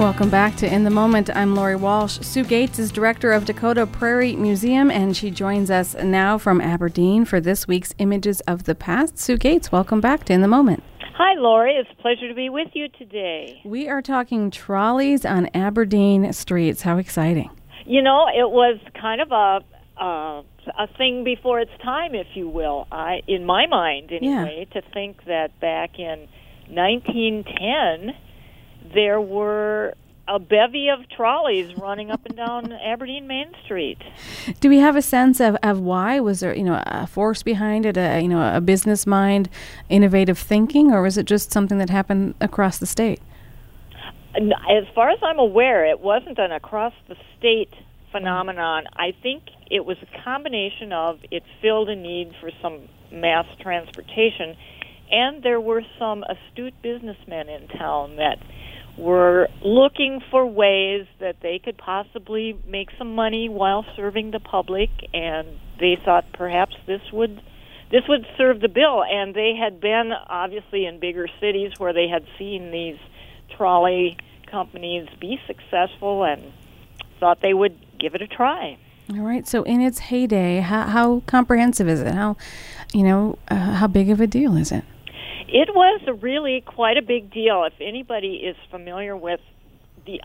Welcome back to In the Moment. I'm Lori Walsh. Sue Gates is director of Dakota Prairie Museum, and she joins us now from Aberdeen for this week's Images of the Past. Sue Gates, welcome back to In the Moment. Hi, Lori. It's a pleasure to be with you today. We are talking trolleys on Aberdeen streets. How exciting. You know, it was kind of a thing before its time, if you will, in my mind anyway, to think that back in 1910 there were a bevy of trolleys running up and down Aberdeen Main Street. Do we have a sense of why? Was there, a force behind it, a business mind, innovative thinking, or was it just something that happened across the state? As far as I'm aware, it wasn't an across-the-state phenomenon. I think it was a combination of it filled a need for some mass transportation, and there were some astute businessmen in town that were looking for ways that they could possibly make some money while serving the public, and they thought perhaps this would serve the bill. And they had been obviously in bigger cities where they had seen these trolley companies be successful and thought they would give it a try. All right. So in its heyday, how comprehensive is it? How big of a deal is it? It was really quite a big deal. If anybody is familiar with the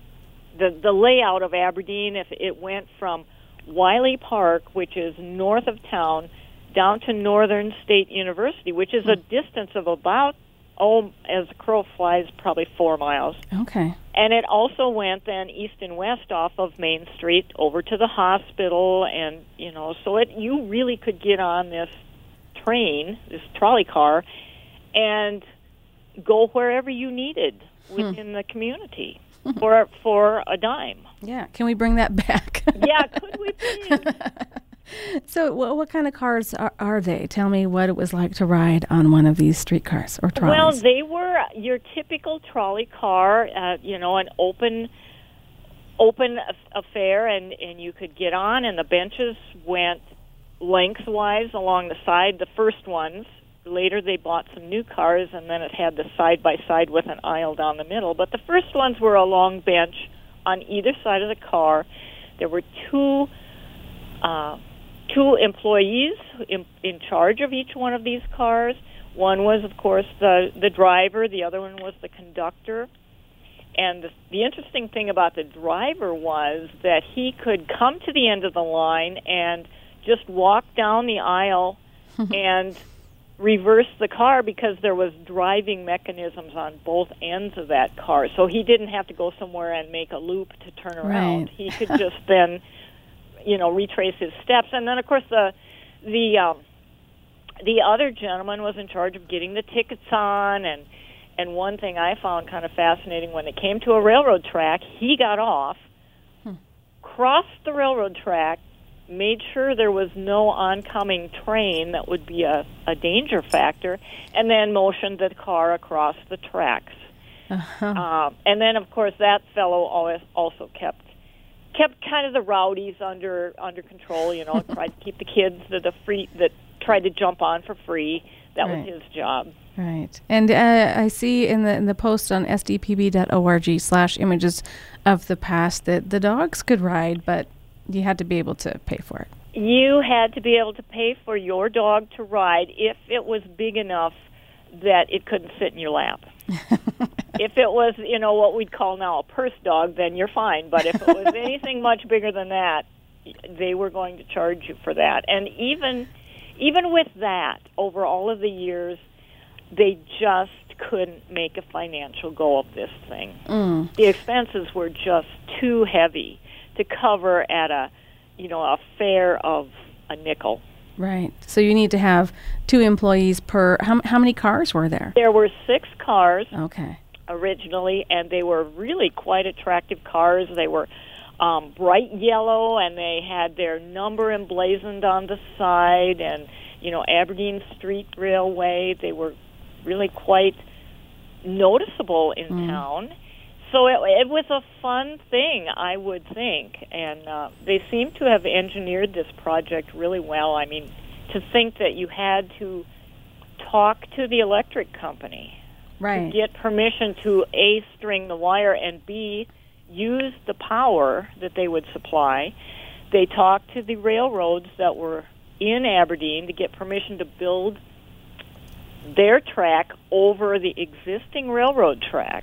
layout of Aberdeen, if it went from Wiley Park, which is north of town, down to Northern State University, which is a distance of about, as the crow flies, probably 4 miles. Okay. And it also went then east and west off of Main Street over to the hospital, and, so you really could get on this train, this trolley car, and go wherever you needed within the community for a dime. Yeah. Can we bring that back? Yeah, could we please? So what kind of cars are they? Tell me what it was like to ride on one of these streetcars or trolleys. Well, they were your typical trolley car, an open affair, and you could get on, and the benches went lengthwise along the side, the first ones. Later they bought some new cars, and then it had the side-by-side with an aisle down the middle. But the first ones were a long bench on either side of the car. There were two employees in charge of each one of these cars. One was, of course, the driver. The other one was the conductor. And the interesting thing about the driver was that he could come to the end of the line and just walk down the aisle and reverse the car, because there was driving mechanisms on both ends of that car. So he didn't have to go somewhere and make a loop to turn around. Right. He could just then, retrace his steps. And then, of course, the other gentleman was in charge of getting the tickets on. And one thing I found kind of fascinating, when it came to a railroad track, he got off, crossed the railroad track, made sure there was no oncoming train that would be a danger factor, and then motioned the car across the tracks. Uh-huh. And then, of course, that fellow also kept kind of the rowdies under control. Tried to keep the kids that tried to jump on for free. That was his job. Right. And I see in the post on sdpb.org/images of the past that the dogs could ride, but you had to be able to pay for it. You had to be able to pay for your dog to ride if it was big enough that it couldn't sit in your lap. If it was, what we'd call now a purse dog, then you're fine. But if it was anything much bigger than that, they were going to charge you for that. And even with that, over all of the years, they just couldn't make a financial go of this thing. The expenses were just too heavy to cover at a fare of a nickel. Right. So you need to have 2 employees per. How many cars were there? There were 6 cars. Okay. Originally, and they were really quite attractive cars. They were bright yellow, and they had their number emblazoned on the side, and Aberdeen Street Railway. They were really quite noticeable in town. So it was a fun thing, I would think, and they seem to have engineered this project really well. I mean, to think that you had to talk to the electric company Right. to get permission to A, string the wire, and B, use the power that they would supply. They talked to the railroads that were in Aberdeen to get permission to build their track over the existing railroad track.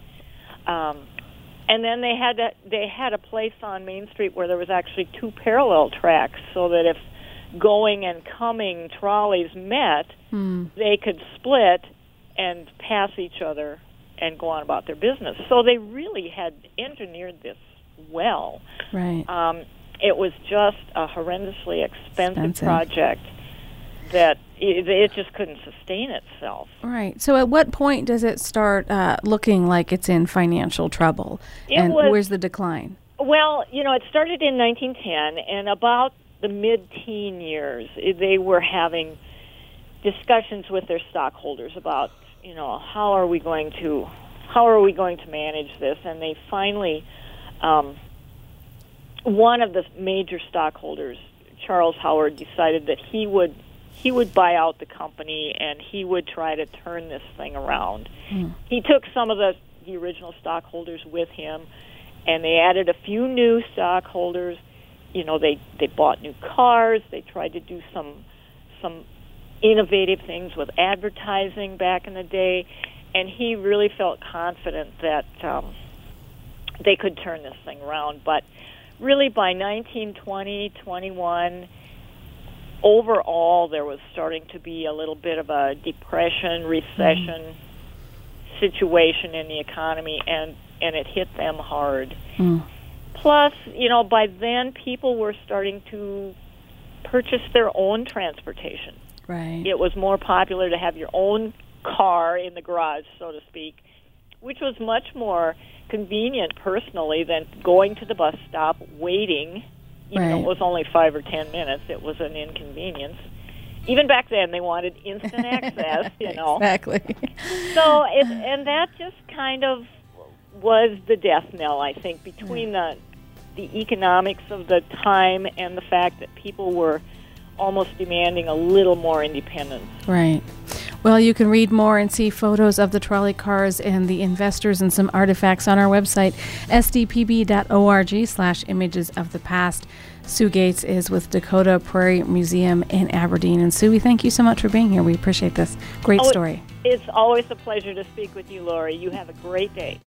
And then they had a place on Main Street where there was actually two parallel tracks, so that if going and coming trolleys met, they could split and pass each other and go on about their business. So they really had engineered this well. Right. It was just a horrendously expensive project that it just couldn't sustain itself. Right. So at what point does it start looking like it's in financial trouble? Where's the decline? Well, it started in 1910, and about the mid-teen years, they were having discussions with their stockholders about, how are we going to manage this? And they finally, one of the major stockholders, Charles Howard, decided that he would buy out the company and he would try to turn this thing around. He took some of the original stockholders with him, and they added a few new stockholders. They bought new cars. They tried to do some innovative things with advertising back in the day, and he really felt confident that they could turn this thing around. But really, by 1920, 21, overall, there was starting to be a little bit of a depression, recession situation in the economy, and it hit them hard. Plus, by then, people were starting to purchase their own transportation. Right. It was more popular to have your own car in the garage, so to speak, which was much more convenient personally than going to the bus stop, waiting. Even though it was only 5 or 10 minutes, it was an inconvenience. Even back then, they wanted instant access, Exactly. So, and that just kind of was the death knell, I think, between the economics of the time and the fact that people were almost demanding a little more independence. Right. Well, you can read more and see photos of the trolley cars and the investors and some artifacts on our website, sdpb.org/images of the past. Sue Gates is with Dakota Prairie Museum in Aberdeen. And Sue, we thank you so much for being here. We appreciate this. Great story. It's always a pleasure to speak with you, Lori. You have a great day.